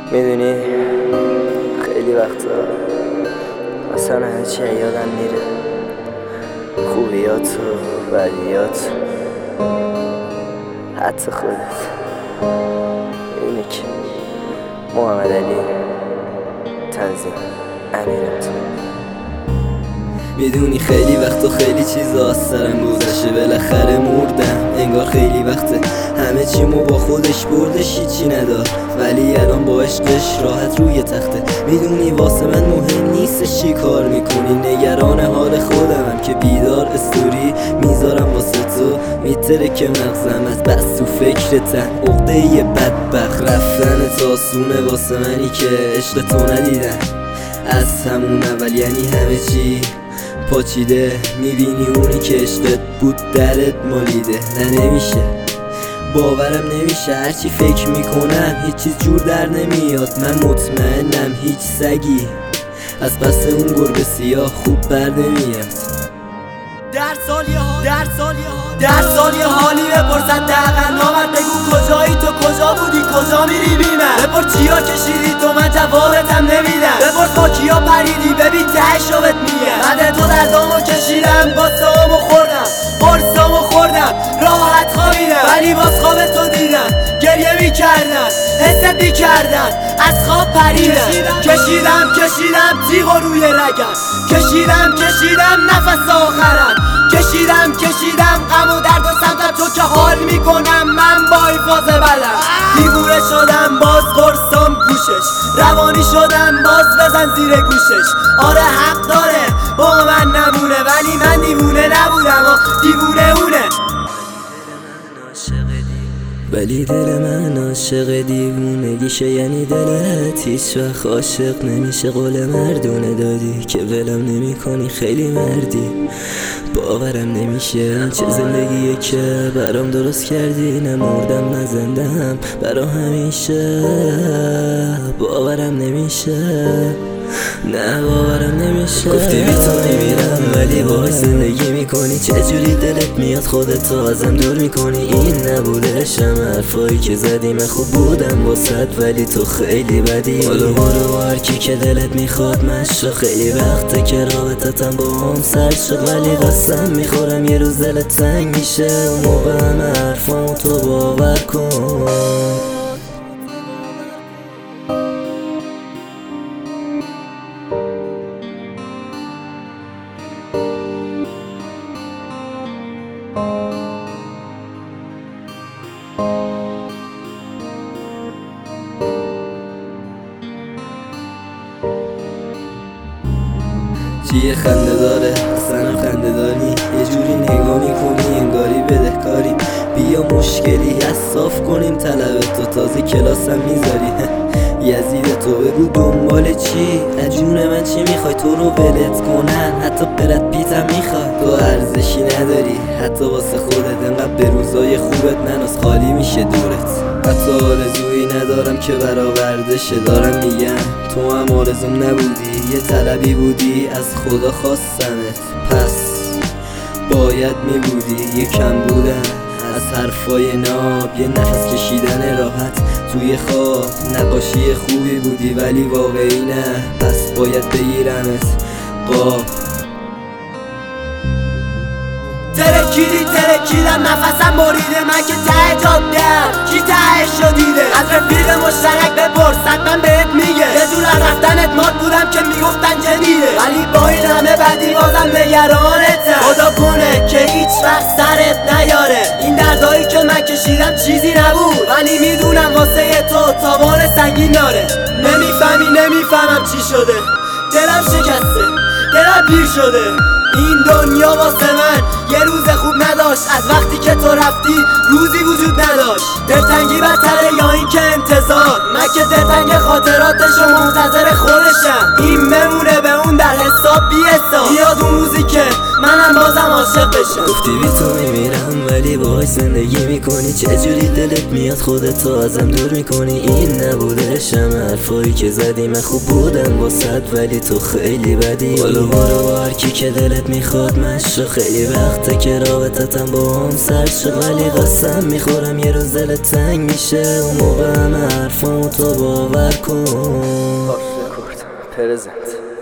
میدونی خیلی وقتا اصلا همه چی یادم میره، خوبیات و بدیات، حتی خودت. اینه که محمد علی تنظیم امیرت. میدونی خیلی وقت و خیلی چیزا از سرم گذشته، بالاخره مردم انگار خیلی وقته. همه چیمو با خودش بردش هیچی ندار، ولی الان با عشقش راحت روی تخته. میدونی واسه من مهم نیستش چی کار میکنی، نگران حال خودمم که بیدار استوری میذارم واسه تو. میتره که مغزم از بس تو فکرتم، عقده یه بدبخت رفتن تاسونه واسه منی که عشق تو ندیدم از همون اول. یعنی همه چی پاچیده، میبینی اونی که عشقت بود درت مالیده. نه نمیشه، باورم نمیشه، هرچی فکر میکنم هیچ چیز جور در نمیاد. من مطمئنم هیچ سگی از پس اون گربه سیاه خوب بر نمیاد. در سالی حالی بپرسد دقیقا نامت، بگو کجایی تو، کجا بودی، کجا میری بی من. بپرس چیا کشیدی تو، من جوابتم نمیدم. بپرس با کیا پریدی، ببین تهشو بهت میگم. بعد تو دردامو کشیدم، قصه‌امو خوردم، قرصامو خوردم، راحت خوابیدم، ولی باز خواب تو دیدم. گریه میکردن، حست میکردن، از خواب پریدم. کشیدم تیغو روی رگم، کشیدم نفس آخرم، کشیدم غم و درد و سمتم. تو که حال میکنم من با این فاز بلم. دیوونه شدم باز قرصام گوشش، روانی شدم باز بزن زیر گوشش. آره حق داره با من نمونه، ولی من دیوونه نبودم و دیوونه اونه. ولی دل من عاشق دیوونگیشه، یعنی دلت هیچ وقت عاشق نمیشه. قول مردونه دادی که ولم نمی کنی، خیلی مردی، باورم نمیشه. چه زندگیه که برام درست کردی، نه مردم نه زندم برا همیشه. باورم نمیشه، نه باورم نمیشه. گفتی بی تو میمیرم ولی باهاش زندگی میکنی. چجوری دلت میاد خودتو ازم دور میکنی؟ این نبودشم حرفایی که زدیم، خوب بودم واسد ولی تو خیلی بدی. حالا برو با هرکی که دلت میخواد مشتا، خیلی وقته که رابطتم با هم سر شد. ولی قسم میخورم یه روز دلت تنگ میشه، اون موقع همه حرفامو تو باور کن. چیه خنده داره اصلا خنده داری، یه جوری نگاه میکنی انگاری بدهکاری. بیا مشکلی صاف کنیم طلب تو، تازه کلاسم میذاری. یزید تو بگو دنبال چی، از جون من چی میخوای؟ تو رو ولت کنن، حتی برد پیتم میخوای. تو ارزشی نداری حتی واسه خودت، انقدر به روزای خوبت نناس خالی میشه دورت. حتی آرزویی ندارم که برآوردشه، دارم میگم تو هم آرزوم نبودی، یه طلبی بودی از خدا خواستمت، پس باید میبودی. یه کم بودن از حرفای ناب، یه نفس کشیدن راحت توی خواب. نقاشی خوبی بودی ولی واقعی نه، پس باید بگیرمت قاب. ترکیدم نفسم بریده، من که ته جاده‌ام، کی تهشو دیده؟ از رفیق مشترک بپرس حتما بهت میگه. یه جور از رفتنت مات بودم که میگفتن جدیده، ولی با این همه بدی بازم نگرانتم. خدا کنه که هیچ وقت سرت نیاره. این دردایی که من کشیدم چیزی نبود، ولی میدونم واسه تو تاوان سنگین داره. نمیفهمم چی شده، دلم شکسته، دلم پیر شده. این دنیا واسه من یه روز خوب نداشت، از وقتی که تو رفتی روزی وجود نداشت. دلتنگی بدتره یا این که انتظار، من که دلتنگ خاطراتش و منتظر خودشم. این بمونه به اون در حساب بی حساب. بیاد اون روزی که منم بازم عاشق بشم. گفتی بی تو میمیرم ولی باهاش زندگی میکنی، چجوری دلت میاد خودتو ازم دور میکنی؟ این نبودشم حرفایی که زدی، من خوب بودم واسد ولی تو خیلی بدی. حالا برو هر کی که دلت میخواد مشو، خیلی وقته که رابطتم با هم سر شد، ولی قسم میخورم یه روز دلت تنگ میشه، اون موقع همه حرفامو تو باور کن. رکورد پرزنت